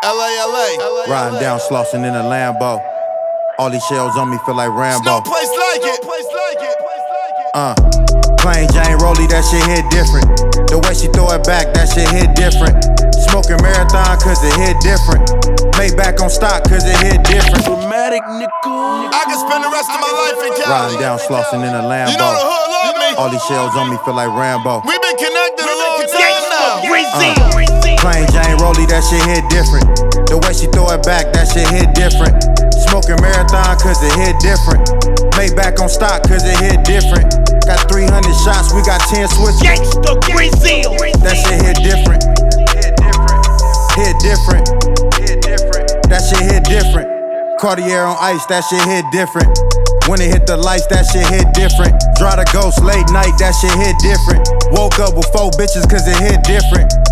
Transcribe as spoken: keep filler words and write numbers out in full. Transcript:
L A, L A. Riding down, slossing in a Lambo. All these shells on me feel like Rambo. No place like it. Place like it. Uh, plain Jane Rollie, that shit hit different. The way she throw it back, that shit hit different. Smoking Marathon, cause it hit different. Made back on stock, cause it hit different. Dramatic, nigga. I can spend the rest of my life in Cali. Riding down, slossing in a Lambo. You know the hood love me. All these shells on me feel like Rambo. We been connected a long time now. Uh, plain Jane Rollie, that shit hit different. The way she throw it back, that shit hit different. Smoking Marathon, cause it hit different. Made back on stock, cause it hit different. Got three hundred shots, we got ten switches. Gangsta Brazil. That shit hit different. Hit different. Hit different. Hit different. That shit hit different. Cartier on ice, that shit hit different. When it hit the lights, that shit hit different. Draw the ghost late night, that shit hit different. Woke up with four bitches, cause it hit different.